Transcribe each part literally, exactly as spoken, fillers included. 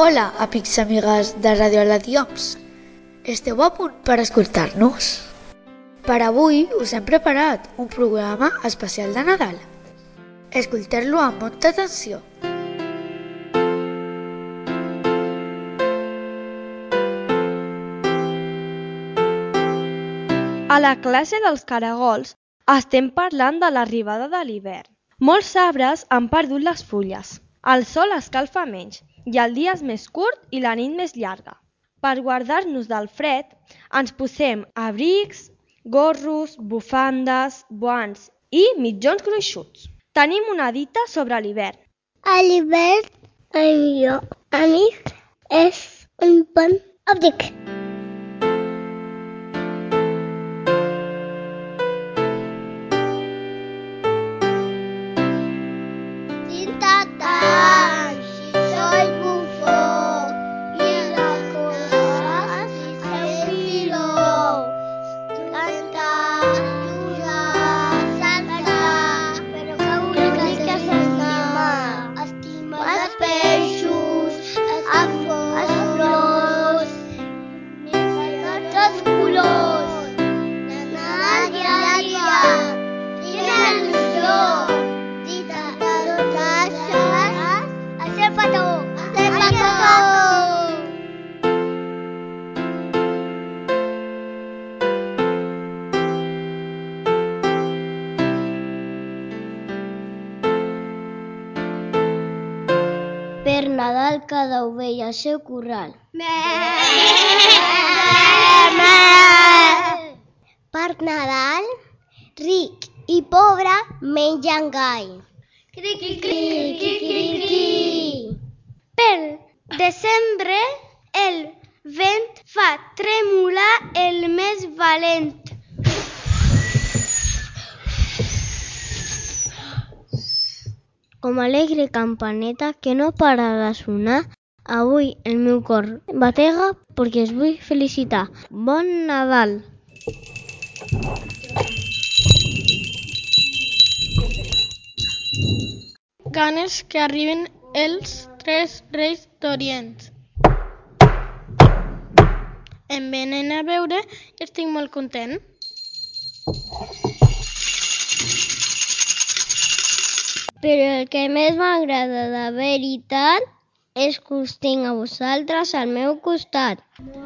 Hola, amics i amigues de Radio Aladioms. Esteu a punt per escoltar-nos? Per avui us hem preparat un programa especial de Nadal. Escolteu-lo amb molta atenció. A la classe dels caragols estem parlant de l'arribada de l'hivern. Molts arbres han perdut les fulles. El sol escalfa menys i el dia és més curt i la nit més llarga. Per guardar-nos del fred, ens posem abrics, gorros, bufandes, guants i mitjons gruixuts. Tenim una dita sobre l'hivern. A l'hivern, el millor amic és un bon abric. Per Nadal cada ovella al seu corral. Per Nadal, ric i pobre mengen gall. Per desembre, el vent fa tremolar el més valent. Com alegre campaneta que no para de sonar, avui el meu cor batega perquè us vull felicitar. Bon Nadal! Ganes que arriben els tres reis d'Orient. Em venen a veure i estic molt content. Però el que més m'agrada de veritat és que us tinc a vosaltres al meu costat.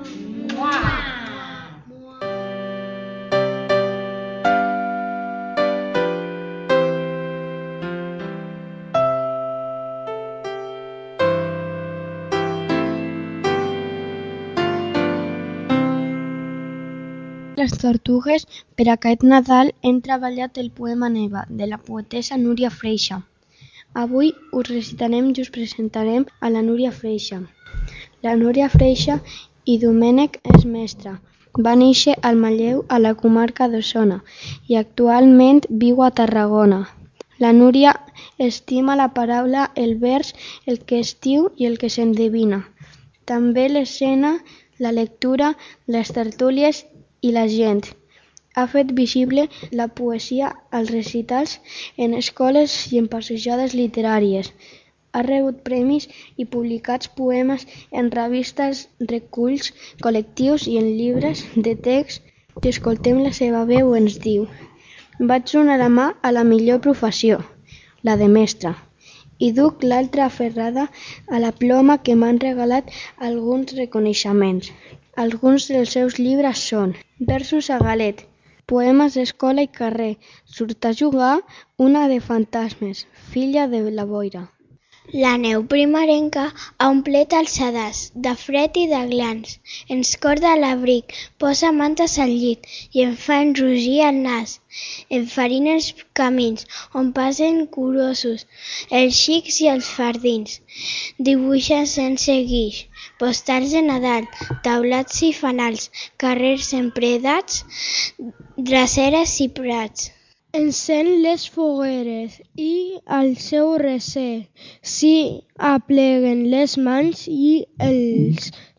Les tortugues, per aquest Nadal hem treballat el poema Neva, de la poetessa Núria Freixa. Avui us recitarem i us presentarem a la Núria Freixa. La Núria Freixa i Domènec és mestra. Va néixer al Manlleu, a la comarca d'Osona, i actualment viu a Tarragona. La Núria estima la paraula, el vers, el que es diu i el que s'endevina. També l'escena, la lectura, les tertúlies i la gent. Ha fet visible la poesia als recitals en escoles i en passejades literàries. Ha rebut premis i publicats poemes en revistes, reculls, col·lectius i en llibres de text. Si escoltem la seva veu ens diu: vaig donar la mà a la millor professió, la de mestra, i duc l'altra aferrada a la ploma que m'han regalat alguns reconeixements. Alguns dels seus llibres són Versos a galet, Poemes d'escola i carrer, Surt a jugar, Una de fantasmes, Filla de la boira. La neu primerenca ha omplert els sedars de fred i de glans, ens corda l'abric, posa mantes al llit i em fa enrogir el nas. Em farina els camins on passen curosos els xics i els fardins, dibuixa sense guix, postals de Nadal, taulats i fanals, carrers empredats, draceres i prats. Encén les fogueres i al seu recer s'hi apleguen les mans i els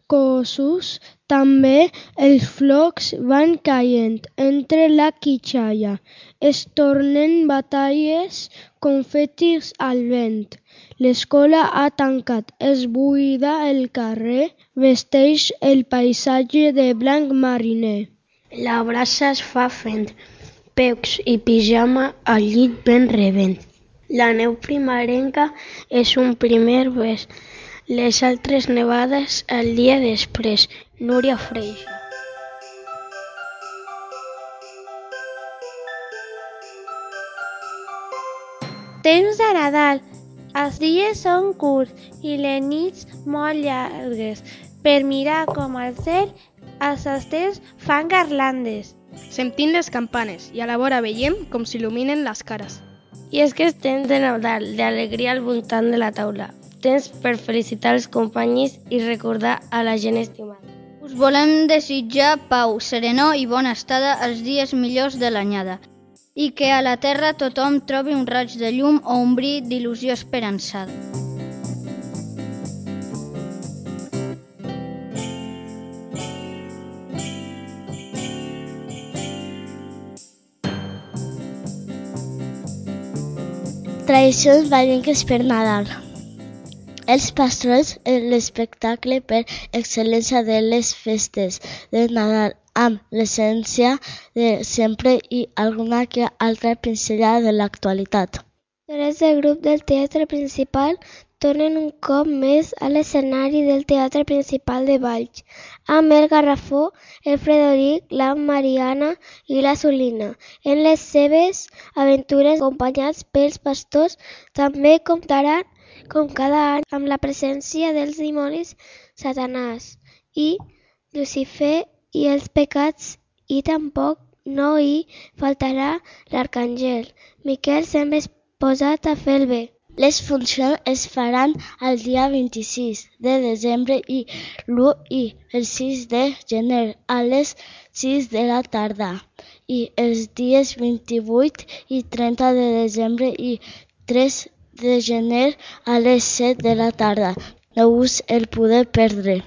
boscosos també els flocs van caient entre la quitxalla. Es tornen batalles, confetis al vent. L'escola ha tancat, es buida el carrer, vesteix el paisatge de blanc mariner. La brasa es fa fent, peus i pijama al llit ben rebent. La neu primerenca és un primer bes, les altres nevades el dia després. Núria Freixa. Temps de Nadal. Els dies són curts i les nits molt llargues. Per mirar com al cel, els estels fan garlandes. Sentim les campanes i a la vora veiem com s'il·luminen les cares. I és que és temps de Nadal, d'alegria al voltant de la taula. Temps per felicitar els companys i recordar a la gent estimada. Us volem desitjar pau, serenor i bona estada els dies millors de l'anyada. I que a la terra tothom trobi un raig de llum o un bri d'il·lusió esperançada. Tradicions vallenques per Nadal. Els pastorets és l'espectacle per excel·lència de les festes de Nadal, amb l'essència de sempre i alguna que altra pinzellada de l'actualitat. Els del grup del teatre principal tornen un cop més a l'escenari del teatre principal de Valls, amb el Garrafó, el Frederic, la Mariana i la Solina. En les seves aventures acompanyats pels pastors també comptaran, com cada any, amb la presència dels dimonis Satanàs i Lucifer i els pecats, i tampoc no hi faltarà l'arcàngel Miquel, sempre posat a fer el bé. Les funcions es faran el dia vint-i-sis de desembre i l'u i el sis de gener a les sis de la tarda i els dies vint-i-vuit i trenta de desembre i tres de gener a les set de la tarda. No us el podeu perdre.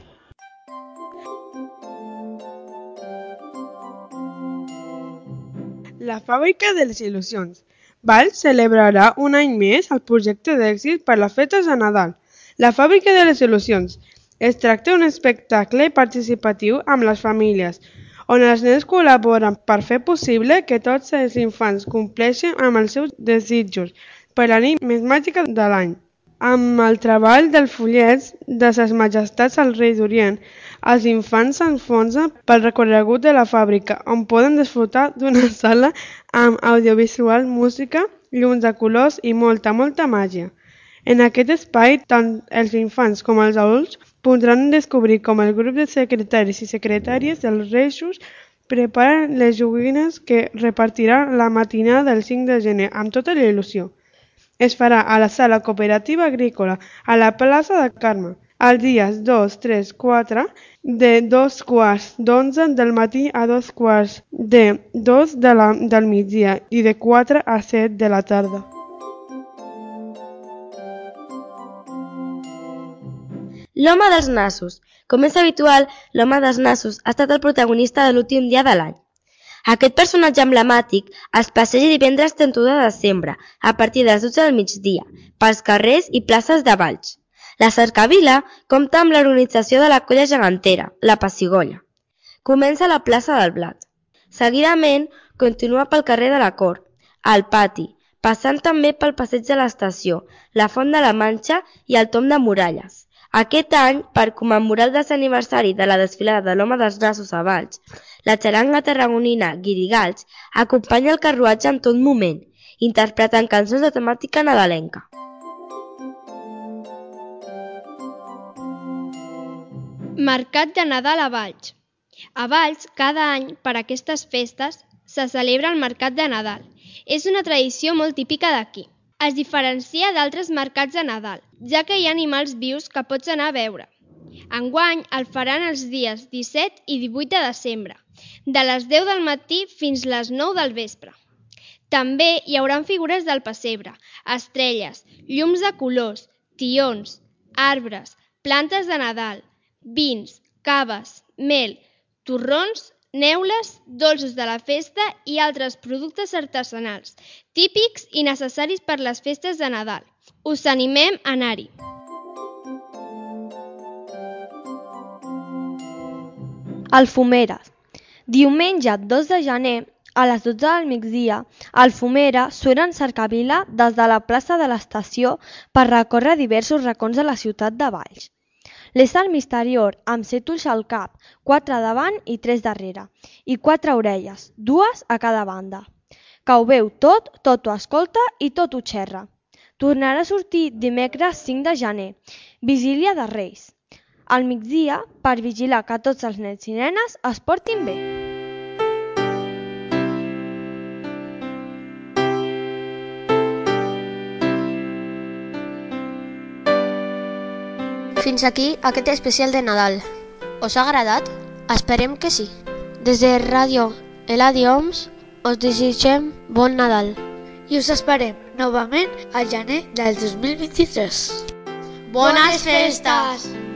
La fàbrica de les il·lusions. Valls celebrarà un any més el projecte d'èxit per les festes de Nadal. La fàbrica de les il·lusions. Es tracta d'un espectacle participatiu amb les famílies, on els nens col·laboren per fer possible que tots els infants compleixin amb els seus desitjos per la nit més màgica de l'any. Amb el treball dels follets de ses majestats al rei d'Orient, els infants s'enfonsen pel recorregut de la fàbrica, on poden disfrutar d'una sala amb audiovisual, música, llums de colors i molta, molta màgia. En aquest espai, tant els infants com els adults podran descobrir com el grup de secretaris i secretàries dels Reis preparen les joguines que repartiran la matinada del cinc de gener amb tota la il·lusió. Es farà a la sala cooperativa agrícola, a la plaça de Carme, els dies dos, tres, quatre, de dos quarts d'onze del matí a dos quarts de dos de la, del migdia i de quatre a set de la tarda. L'home dels nassos. Com és habitual, l'home dels nassos ha estat el protagonista de l'últim dia de l'any. Aquest personatge emblemàtic es passeja divendres trenta-u de desembre, a partir de les dotze del migdia, pels carrers i places de Valls. La cercavila compta amb l'organització de la colla gegantera, la Pessigolles. Comença a la plaça del Blat. Seguidament, continua pel carrer de la Cort, al pati, passant també pel passeig de l'estació, la Font de la Manxa i el Tom de Muralles. Aquest any, per commemorar el desè aniversari de la desfilada de l'Home dels Nassos a Valls, la xaranga tarragonina Guirigals acompanya el carruatge en tot moment, interpretant cançons de temàtica nadalenca. Mercat de Nadal a Valls. A Valls, cada any, per aquestes festes, se celebra el Mercat de Nadal. És una tradició molt típica d'aquí. Es diferencia d'altres mercats de Nadal, ja que hi ha animals vius que pots anar a veure. Enguany el faran els dies disset i divuit de desembre, de les deu del matí fins les nou del vespre. També hi haurà figures del pessebre, estrelles, llums de colors, tions, arbres, plantes de Nadal, vins, caves, mel, torrons, neules, dolços de la festa i altres productes artesanals, típics i necessaris per les festes de Nadal. Us animem a anar-hi. Alfumeres. Diumenge dos de gener, a les dotze del migdia, alfumeres suenen cercavila des de la plaça de l'estació per recórrer diversos racons de la ciutat de Valls. L'és al misterior amb set ulls al cap, quatre davant i tres darrere, i quatre orelles, dues a cada banda. Que ho veu tot, tot ho escolta i tot ho xerra. Tornarà a sortir dimecres cinc de gener, vigília de Reis. Al migdia, per vigilar que tots els nens i nenes es portin bé. Fins aquí aquest especial de Nadal. Us ha agradat? Esperem que sí. Des de Ràdio Eladi Oms us desitgem bon Nadal. I us esperem novament al gener del dos mil vint-i-tres. Bones festes!